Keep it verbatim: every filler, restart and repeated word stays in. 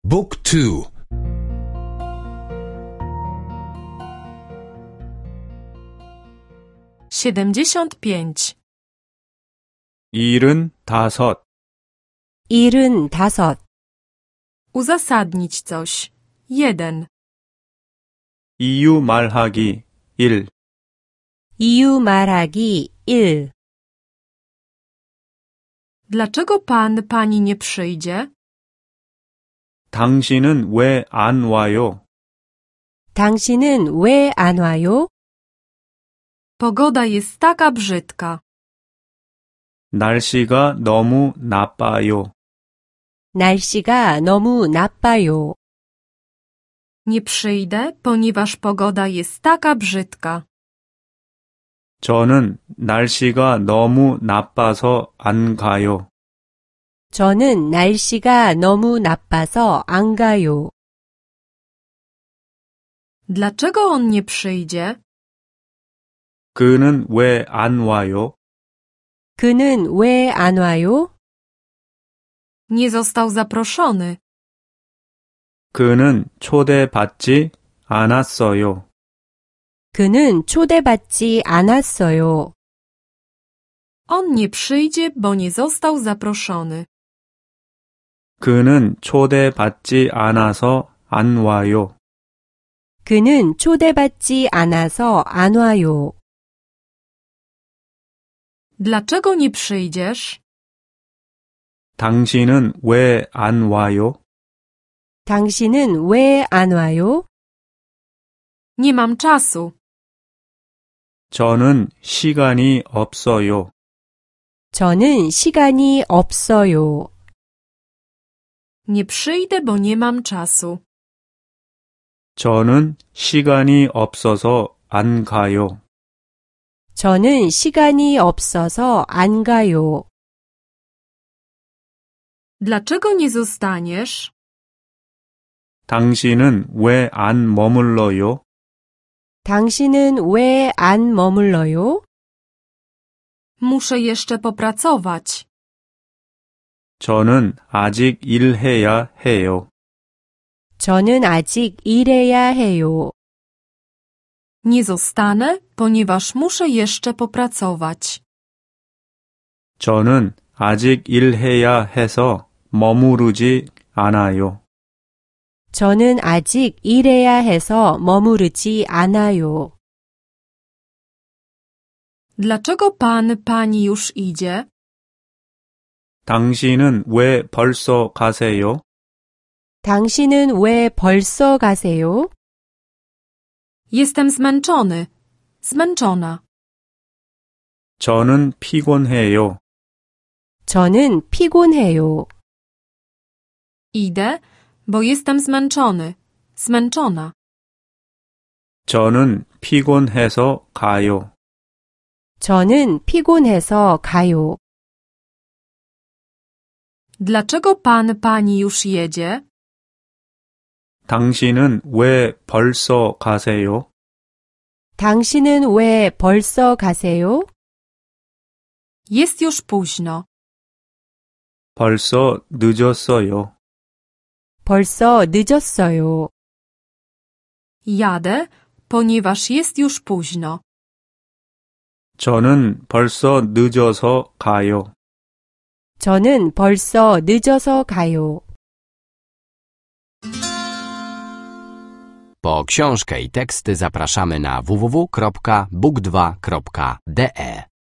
Book two. siedemdziesiąt pięć. 일흔 다섯. 일흔 다섯. Uzasadnić coś. jeden. 이유 말하기 일. 이유 말하기 일. Dlaczego pan, pani nie przyjdzie? 당신은 왜 안 와요? 당신은 왜 안 와요? Pogoda jest taka brzydka. 날씨가 너무 나빠요. 날씨가 너무 나빠요. Nie przyjdę, ponieważ pogoda jest taka brzydka. 저는 날씨가 너무 나빠서 안 가요. 저는 날씨가 너무 나빠서 안 가요. Dlaczego on nie przyjdzie? 그는 왜 안 와요? 그는 왜 안 와요? Nie został zaproszony. 그는 초대받지 않았어요. 그는 초대받지 않았어요. On nie przyjdzie, bo nie został zaproszony. 그는 초대받지 않아서 안 와요. 그는 초대받지 않아서 안 와요. Dlaczego nie przyjdziesz? 당신은 왜 안 와요? 당신은 왜 안 와요? Nie mam czasu. 저는 시간이 없어요. 저는 시간이 없어요. Nie przyjdę, bo nie mam czasu. 저는 시간이 없어서 안 가요. 저는 시간이 없어서 안 가요. Dlaczego nie zostaniesz? 당신은 왜 안 머물러요? 당신은 왜 안 머물러요? Muszę jeszcze popracować. 저는 아직 일해야 해요. 저는 아직 일해야 해요. Nie zostanę, ponieważ muszę jeszcze popracować. 저는 아직 일해야 해서 머무르지 않아요. 저는 아직 일해야 해서 머무르지 않아요. Dlaczego pan, pani już idzie? 당신은 왜 벌써 가세요? 당신은 왜 벌써 가세요? Jestem zmęczony. Zmęczona. 저는 피곤해요. 저는 피곤해요. Idę, bo jestem zmęczony. Zmęczona. 저는 피곤해서 가요. 저는 피곤해서 가요. Dlaczego pan, pani już jedzie? 당신은 왜 벌써 가세요? 당신은 왜 벌써 가세요? Jest już późno. 벌써 늦었어요. 벌써 늦었어요. Jadę, ponieważ jest już późno. 저는 벌써 늦어서 가요. 저는 벌써 늦어서 가요. Po książkę i teksty zapraszamy na w w w kropka book dwa kropka d e.